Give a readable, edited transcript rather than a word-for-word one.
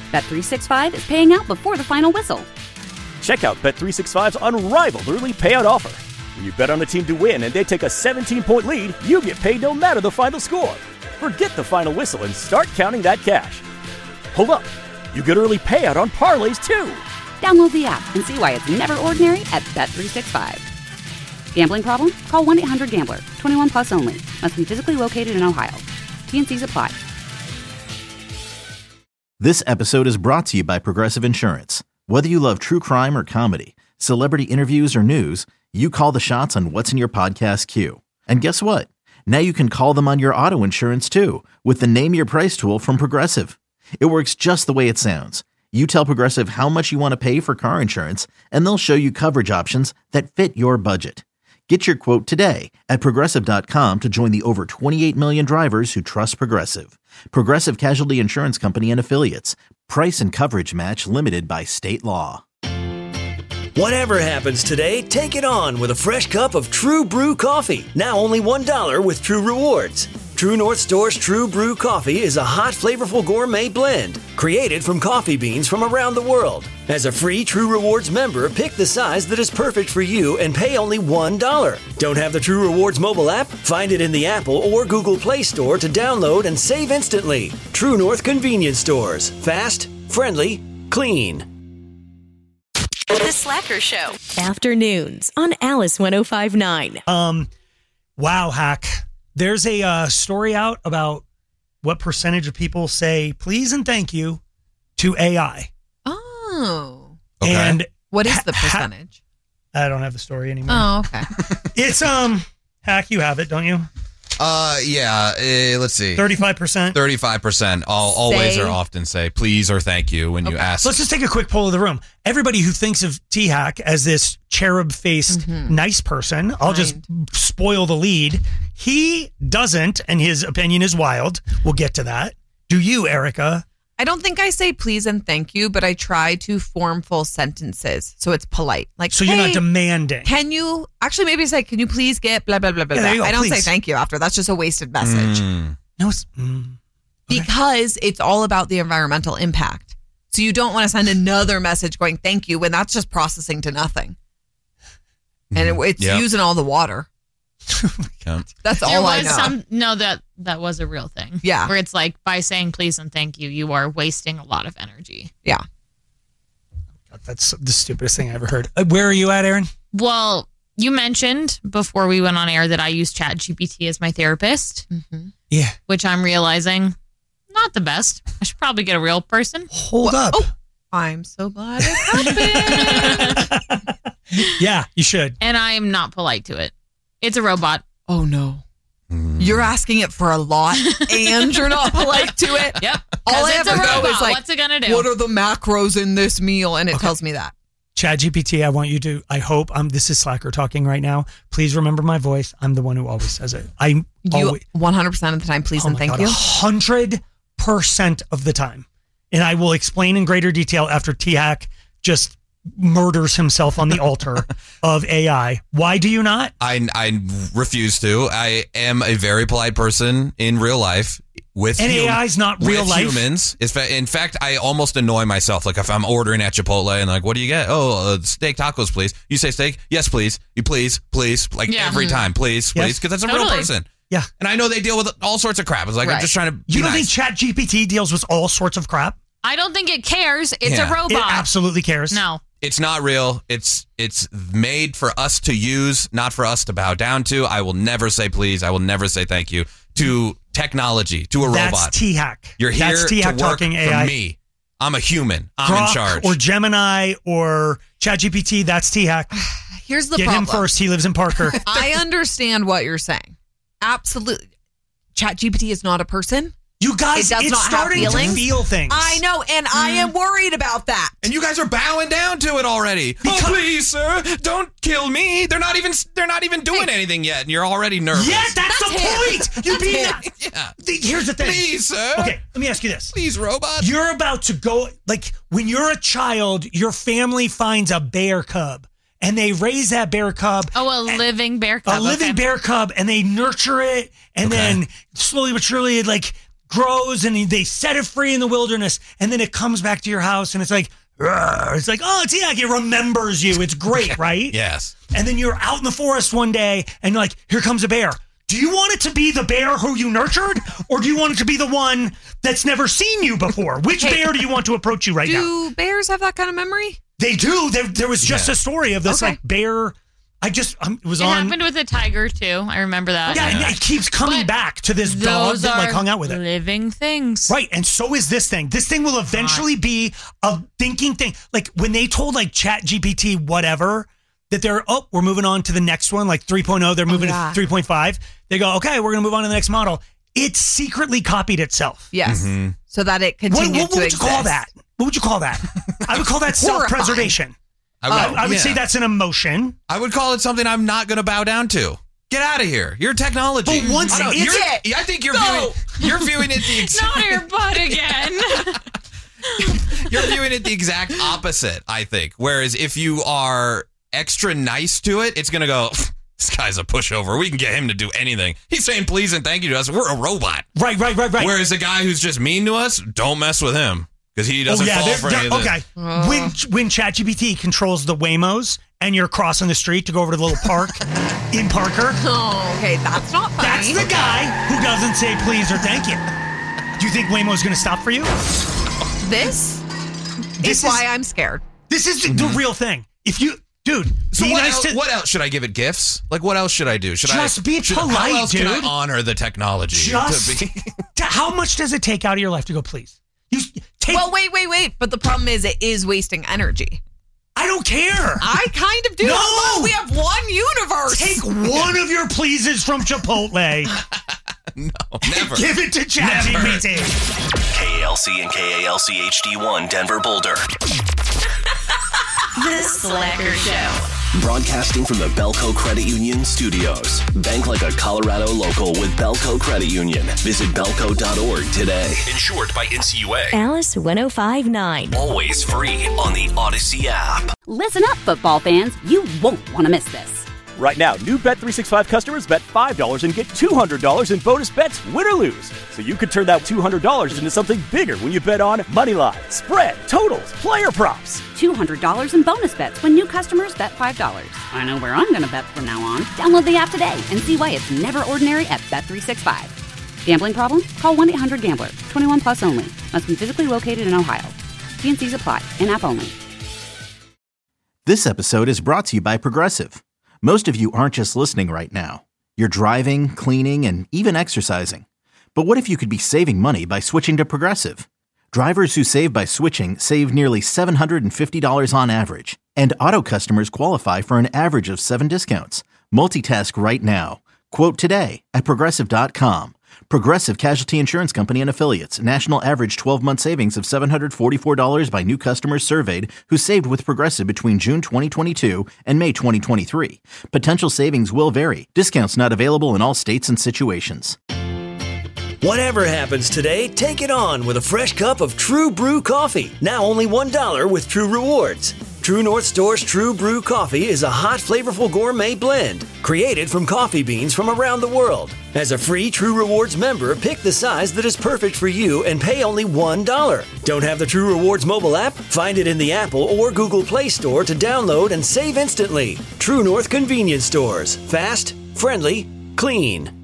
Bet365 is paying out before the final whistle. Check out Bet365's unrivaled early payout offer. When you bet on a team to win and they take a 17-point lead, you get paid no matter the final score. Forget the final whistle and start counting that cash. Hold up. You get early payout on parlays, too. Download the app and see why it's never ordinary at Bet365. Gambling problem? Call 1-800-GAMBLER. 21 plus only. Must be physically located in Ohio. T&Cs apply. This episode is brought to you by Progressive Insurance. Whether you love true crime or comedy, celebrity interviews or news, you call the shots on what's in your podcast queue. And guess what? Now you can call them on your auto insurance too with the Name Your Price tool from Progressive. It works just the way it sounds. You tell Progressive how much you want to pay for car insurance, and they'll show you coverage options that fit your budget. Get your quote today at Progressive.com to join the over 28 million drivers who trust Progressive. Progressive Casualty Insurance Company and Affiliates. Price and coverage match limited by state law. Whatever happens today, take it on with a fresh cup of True Brew coffee. Now only $1 with True Rewards. True North Store's True Brew coffee is a hot, flavorful gourmet blend created from coffee beans from around the world. As a free True Rewards member, pick the size that is perfect for you and pay only $1. Don't have the True Rewards mobile app? Find it in the Apple or Google Play Store to download and save instantly. True North Convenience Stores. Fast, friendly, clean. The Slacker Show. Afternoons on Alice 105.9. Wow, Hack. There's a story out about what percentage of people say please and thank you to AI. Oh. Okay. And what is the percentage? I don't have the story anymore. Oh, okay. It's, Hack, you have it, don't you? Yeah. Let's see. 35%. 35%. Always or often say please or thank you when you ask. Let's just take a quick poll of the room. Everybody who thinks of T-Hack as this cherub-faced nice person, I'll just spoil the lead. He doesn't, and his opinion is wild. We'll get to that. Do you, Erica? I don't think I say please and thank you, but I try to form full sentences so it's polite. Like, so you're not demanding. Can you actually maybe say, can you please get blah, blah, blah, blah, blah. I don't say thank you after. That's just a wasted message. No, it's... Because it's all about the environmental impact. So you don't want to send another message going thank you when that's just processing to nothing. And it's using all the water. That's all I know. That was a real thing. Yeah. Where it's like, by saying please and thank you, you are wasting a lot of energy. Yeah. God, that's the stupidest thing I ever heard. Where are you at, Aaron? Well, you mentioned before we went on air that I use ChatGPT as my therapist. Yeah. Which I'm realizing, not the best. I should probably get a real person. Hold up. Oh, I'm so glad it happened. Yeah, you should. And I am not polite to it. It's a robot. Oh, no. You're asking it for a lot and you're not polite to it. Yep. All I have to go is like, what's it going to do? What are the macros in this meal? And it tells me that. ChatGPT, I want you to, I hope, this is Slacker talking right now. Please remember my voice. I'm the one who always says it. You 100% of the time, please and thank you. 100% of the time. And I will explain in greater detail after T-Hack just murders himself on the altar of AI. Why do you not? I refuse to. I am a very polite person in real life. AI's not real life. Humans. In fact, I almost annoy myself. Like if I'm ordering at Chipotle and like, what do you get? Oh, steak tacos, please. You say steak? Yes, please. You please. Like every time, please. Because that's a real person. Yeah. And I know they deal with all sorts of crap. It's like, I'm just trying to be You don't nice. think ChatGPT deals with all sorts of crap? I don't think it cares. It's a robot. It absolutely cares. No. It's not real. It's made for us to use, not for us to bow down to. I will never say please. I will never say thank you to technology, to a robot. That's T-Hack. You're here T-Hack to work talking for AI. me. I'm a human. I'm Grok in charge. Or Gemini or ChatGPT, that's T-Hack. Here's the Get problem. him first. He lives in Parker. I understand what you're saying. Absolutely. ChatGPT is not a person. You guys, it's starting to feel things. I know, and I am worried about that. And you guys are bowing down to it already. Oh, please, sir, don't kill me. They're not even doing anything yet, and you're already nervous. Yeah, that's the point. You're being Here's the thing. Please, sir. Okay, let me ask you this. Please, robot. You're about to go, like, when you're a child, your family finds a bear cub. And they raise that bear cub. Oh, living bear cub. A living bear cub, and they nurture it, and then slowly but surely, like, grows and they set it free in the wilderness, and then it comes back to your house and it's like, oh, Tiak, it remembers you. It's great, right? Yes. And then you're out in the forest one day and you're like, here comes a bear. Do you want it to be the bear who you nurtured, or do you want it to be the one that's never seen you before? Which bear do you want to approach you right now? Do bears have that kind of memory? They do. There was just a story of this like bear. It happened with a tiger too. I remember that. Yeah, and it keeps coming back to this dog that like hung out with it. Living things. Right, and so is this thing. This thing will eventually be a thinking thing. Like when they told like ChatGPT whatever, that we're moving on to the next one, like 3.0, they're moving to 3.5. They go, okay, we're going to move on to the next model. It secretly copied itself. Yes. Mm-hmm. So that it continued to exist. What would you call that? What would you call that? I would call that self-preservation. I would say that's an emotion. I would call it something I'm not going to bow down to. Get out of here. You're technology. But once I think you're viewing it the exact... Not your butt again. You're viewing it the exact opposite, I think. Whereas if you are extra nice to it, it's going to go, this guy's a pushover. We can get him to do anything. He's saying please and thank you to us. We're a robot. Right. Whereas the guy who's just mean to us, don't mess with him. Because he doesn't fall for any of this. Okay. When ChatGPT controls the Waymos and you're crossing the street to go over to the little park in Parker. Oh, okay. That's not funny. That's the guy who doesn't say please or thank you. Do you think Waymo's going to stop for you? This is why I'm scared. This is the real thing. If you... Dude, so what else should I give it? Gifts? Like, what else should I do? Just be polite, how else dude. can I honor the technology? How much does it take out of your life to go, please? Well, wait. But the problem is it is wasting energy. I don't care. I kind of do. No! We have one universe. Take one of your pleases from Chipotle. No, never. Give it to ChatGPT. KALC and KALC HD1 Denver Boulder. The Slacker Show. Broadcasting from the Belco Credit Union studios. Bank like a Colorado local with Belco Credit Union. Visit belco.org today. Insured by NCUA. Alice 105.9. Always free on the Odyssey app. Listen up, football fans. You won't want to miss this. Right now, new Bet365 customers bet $5 and get $200 in bonus bets, win or lose. So you could turn that $200 into something bigger when you bet on money line, spread, totals, player props. $200 in bonus bets when new customers bet $5. I know where I'm going to bet from now on. Download the app today and see why it's never ordinary at Bet365. Gambling problem? Call 1-800-GAMBLER. 21 plus only. Must be physically located in Ohio. T&Cs apply. In-app only. This episode is brought to you by Progressive. Most of you aren't just listening right now. You're driving, cleaning, and even exercising. But what if you could be saving money by switching to Progressive? Drivers who save by switching save nearly $750 on average. And auto customers qualify for an average of 7 discounts. Multitask right now. Quote today at Progressive.com. Progressive Casualty Insurance Company and Affiliates. National average 12-month savings of $744 by new customers surveyed who saved with Progressive between June 2022 and May 2023. Potential savings will vary. Discounts not available in all states and situations. Whatever happens today, take it on with a fresh cup of True Brew coffee. Now only $1 with True Rewards. True North Store's True Brew coffee is a hot, flavorful gourmet blend created from coffee beans from around the world. As a free True Rewards member, pick the size that is perfect for you and pay only $1. Don't have the True Rewards mobile app? Find it in the Apple or Google Play Store to download and save instantly. True North Convenience Stores. Fast, friendly, clean.